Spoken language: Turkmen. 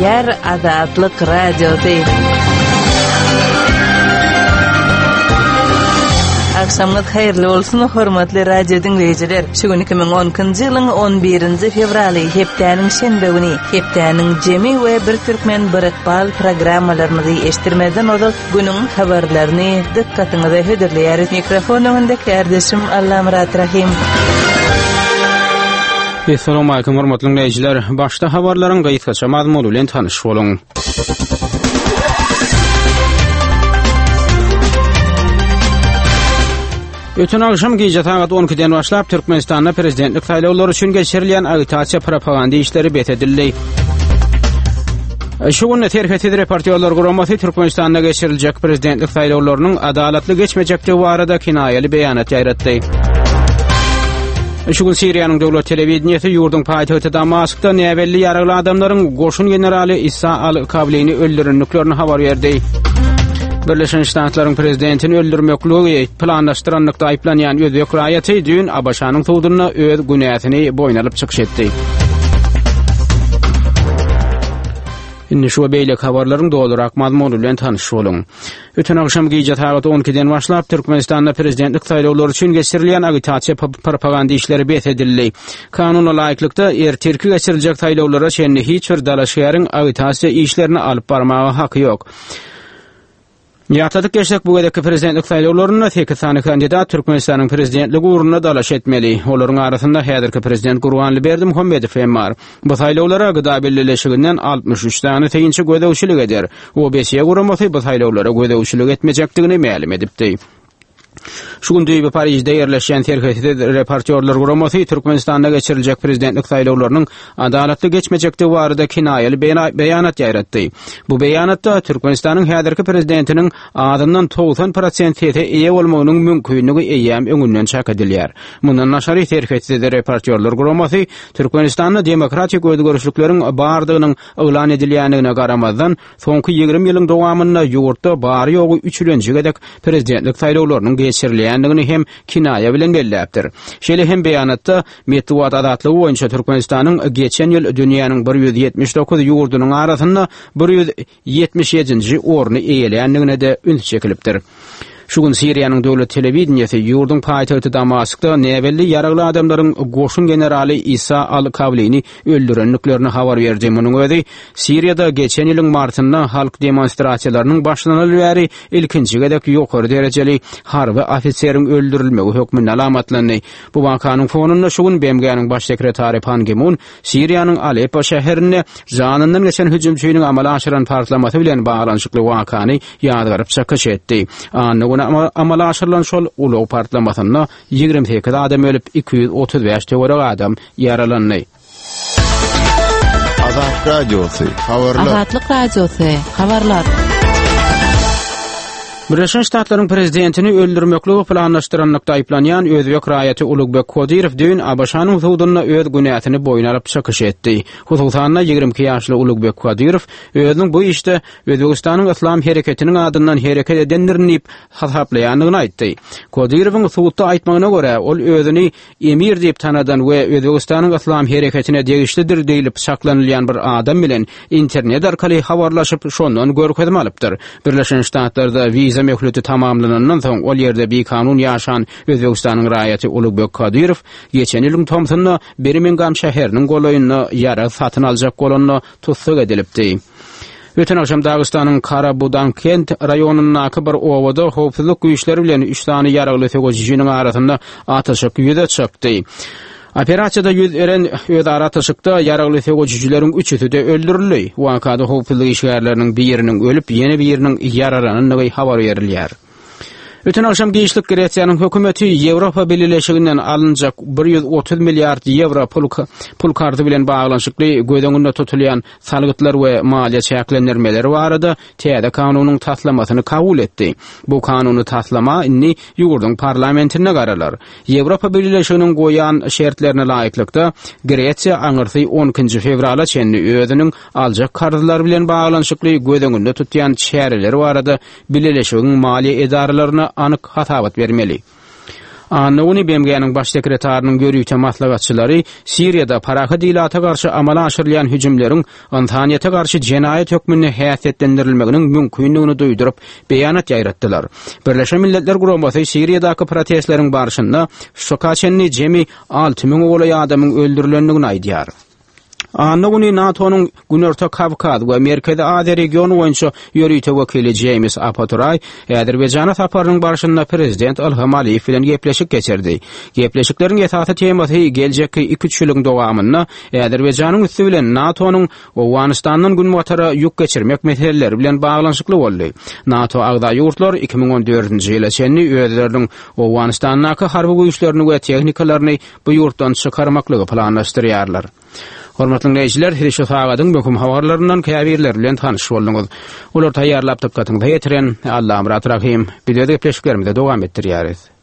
Yer Azatlyk Radiosu. Akşamınız hayırlı olsun, hormatly radio dinleyijiler. Şu gün 2010-njy ýylyň 11-nji fevraly, hepdäniň şenbe güni, hepdäniň jemi we bir türkmen birikbal programmalaryny eşdirmeden ozal günüň habarlaryny dikkatyňize höderleýär. Mikrofon öňünde kardeşim Allamurat Rahim. Assalamu alaykum hormatly dinleyijiler. Başda habarlaryň gaýtgaça mazmuny bilen tanyş boluň. Ötün akşam gece saat 12'den başlap Türkmenistan'da prezidentlik saýlawlary üçin geçirilen agitasiýa propaganda işleri betedildi. Şu gün terheti reportyorlar guramasy Türkmenistan'da geçiriljek prezidentlik saýlawlarynyň adalatly geçmejekdigi barada kinaýaly beýanat ýaratdy. Şu gün Siriýanyň döwlet telewizionyasy ýurdun paýtagty Damaskda näwelli ýaragly adamlaryň goşun generaly Isa al-Kablini öldürenliklerini habar berdi. Birleşen Ştatlaryň prezidentini öldürmekliği planlaşdyrannykda aýplanýan Özbek raýaty dün Abaşanyň tuğduryna öz günäsini boýnalyp çykyş etdi. Indi şu beýle habarlaryň dolurak mazmuny bilen tanyş boluň. Ötün akşam gece saat 12'den başlap Türkmenistanda prezidentlik saýlawlary üçin geçirilen agitasiýa propaganda işleri betedildi. Kanuna laýyklykda ertirki geçiriljek saýlawlara şenli hiç bir dalaşýaryň agitasiýa işlerini alyp barmagy haky ýok. Ýatladyk geçsek bu gedeki prezidentlik saýlawlaryna 8 sany kandidat Türkmenistanyň prezidentligi uğruna dalaş etmeli. Olaryň arasynda häzirki prezident Gurbanly Berdimuhammedow hem bar. Bu saýlawlara gyda bellileşiginden 63 sany teýinçi gödäwçilik eder. OBS guramasy bu saýlawlara gödäwçilik etmejekdigini ma'lum edipdi. Şu gün düýbe Parisde ýerleşen terheti reportyorlar guramasy Türkmenistanda geçiriljek prezidentlik saýlawlarynyň adalatly geçmejekdigi barada kinaýaly beýanat ýaratdy. Bu beýanatda Türkmenistanyň häzirki prezidentiniň adından 90% eýe bolmagynyň mümkinligi eýäm öňünden çak edilýär. Mundan naşary terheti reportyorlar guramasy Türkmenistanda demokratik özgürlükleriň bardygynyň elan edilýändigine garamazdan soňky 20 ýylyň dowamynda ýurtda bary ýogy 3-nji gedek prezidentlik saýlawlarynyň geçirilýändigini hem kinaýa bilen belläpdir. Şeýle hem beýanatda Metbuat adatlygy boýunça Türkmenistanyň geçen ýyl dünýäniň 179 ýurdunyň arasynda 177-nji orny eýelýändigine de üns çekilipdir. Şu gün Siriýanyň döwlet telewizionyasy ýurdun paýtagty Damaskda näwelli ýaragly adamlaryň goşun generaly Isa al-Kablini öldürenliklerini habar berdi. Munyň özi Siriýada geçen ýylyň martynda halk demonstrasiýalarynyň başlanyly bäri ilkinji gedek ýokary derejeli harby ofiseriň öldürilmegi hökmüne alamatlandy. Bu wakanyň fonunda şu gün BMG'niň baş sekretary Pan Ki-moon Siriýanyň Aleppo şäherine janyndan geçen hüjümçiýiň amala aşyran parlamasy bilen baglanyşykly wakany ýadgaryp çykyş etdi. Amala aşyrylan şol uluw partlamasyna 28 adam ölüp 235 töwerek adam ýaralandy. Azatlyk Radiosu habarlar. Azatlyk Radiosu habarlar. Birleşen Ştatlaryň prezidentini öldürmekligi planlaşdyrannykda aýplanýan Özbek raýaty Ulugbek Kodyrow dün Abaşanyň tuğduryna öz günäsini boýnalyp çykyş etdi. Hususan 22 ýaşly Ulugbek Kodyrow özüniň bu işde Özbegistanyň Islam hereketiniň adyndan hereket edenlerini hasaplaýandygyny aýtdy. Kodyrow'un suwutda aýtmagyna görä ol özüni emir diýip tanadan we Özbegistanyň Islam hereketine degişlidir diýilip saklanylýan bir adam bilen internet arkaly habarlaşyp şondan görkezme alypdyr. Birleşen Ştatlarda viza mehleti tamamlanandan soň ol ýerde bir kanun ýaşan Özbegistanyň raýaty Ulugbek Kodyrow geçen ýylyň Tomsonda Birmingham şäheriniň golaýyna ýara satyn aljak bolanyny tutsak edilipdi. Ötün akşam Dagystanyň Karabudan kent raýonunyň bir owada howpsuzlyk güýçleri bilen 3 sany ýaragly tegojijiň arasynda ataşyk ýüze çykdy. Operasiýada ýüz eren öz aratyşykda ýaragly tegojijilerin 3'ü de öldürildi. Wakada howpsuzlyk işgärleriniň biriniň ölüp ýene biriniň ýaralanyny habar berilýär. Ötün akşam Giýişlik Gretsiýanyň hökümeti Ýewropa Birleşiginden alınjak 130 milliard euro pul karty bilen baglanyşykly gödeňinde tutulýan salgytlar we maliýe çäklendirmeleri barada täze kanunyň taslamasyny kabul etdi. Bu kanuny taslama inni ýurdun parlamentine garalar. Ýewropa Birleşiginiň goýan şertlerine laýyklykda Gretsiýa aňyrsy 10 fevrala çenli özüniň aljak kartylar bilen baglanyşykly gödeňinde tutýan çäreleri barada Birleşigiň maliýe edaralaryna anyk hatabat bermeli. Annuny BMG'niň baş sekretarinyň görüýte maslahatçylary Siriýada paraha dilata garşy amala aşyrylýan hüjümleriň Antaniýata garşy jenaýat hökmüni häsiýetlendirilmeginiň mümkinligini duýduryp beýanat ýaýratdylar. Birleşen Milletler Guramasy Siriýadaky protestleriň barşynda şokaçenni jemi 6000 oglay adamyň öldürilendigini aýdýar. Annuny NATO'nun Günörtü Kavkaz we Merkezi Aziýa regiony boýunça ýörüýte wekili James Apaturay Azerbaýjana saparynyň barşynda prezident Ilham Aliýew bilen gepleşik geçirdi. Gepleşikleriň esasy temasy geljekki iki çylygyň dowamynda Azerbaýjanyň üstü bilen NATO'nun Owganistanyň gün watara ýük geçirmek meseleleri bilen baglanyşykly boldy. NATO agda ýurtlar 2014-nji ýyla çenni öýleriniň Owganistanyňky harby güýçlerini we tehnikalaryny bu ýurtdan çykarmaklygy planlaşdyrýarlar. Hormatly dinleýijiler, Hirşat Agadyň möhüm habarlaryndan käbirler bilen tanyşyp bolduňyz. Olar taýýarlap tapkatyňda ýetiren Allahym rahim. Bideýde gepleşiklerimizi dowam etdirýäris.